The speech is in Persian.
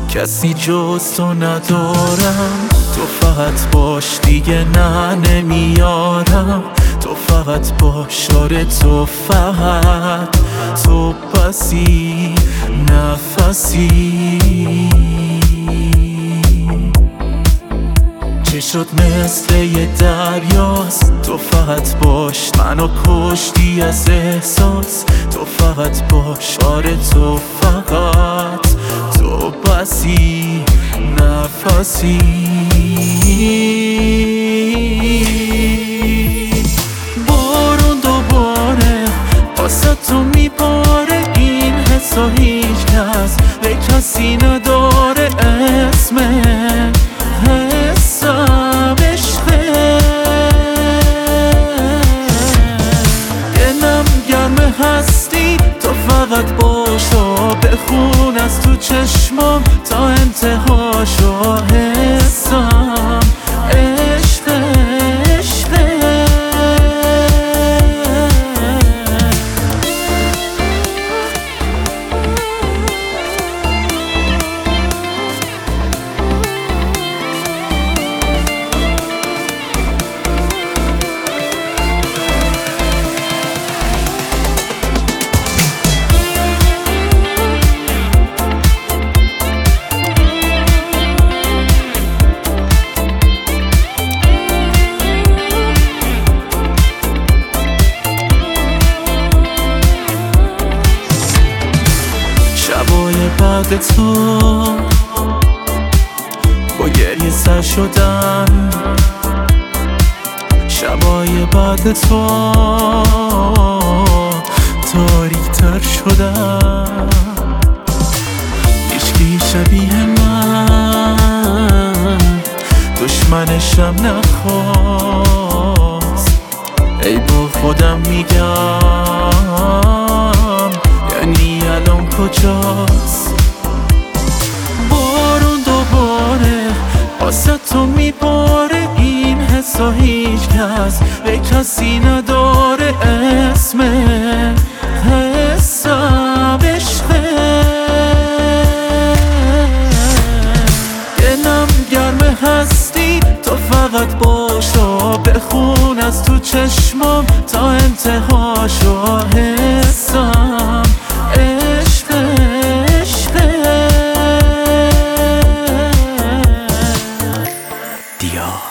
کسی جز تو ندارم، تو فقط باش دیگه نه نمیارم، تو فقط باش، آره تو فقط، تو بسی نفسی. چشات مثل یه دریاست، تو فقط باش، منو کشتی از احساس، تو فقط باش، آره تو فقط، تو بسی نفسی. بارون دوباره واسه تو میباره، این حسا هیچ کس به کسی نداره، اسم حسم عشقه. دلم گرم هستی، تو فقط باشو، بخون از تو چشمام تا انتهاشو، حسم عشقه عشقه. شبای بعد تو با گریه سر شدن، شبای بعد تو تاریک تر شدن، هیچکی شبیه من دشمنشم نخواست. ای با خودم میگم یعنی الان کجاست. بارون دوباره واسه تو میباره، این حسا هیچ کس به کسی نداره، اسم حسم عشقه. دلم گرم هستی، تو فقط باشو، بخون از تو چشمام تا انتهاشو، حسم عشقه عشقه. دیا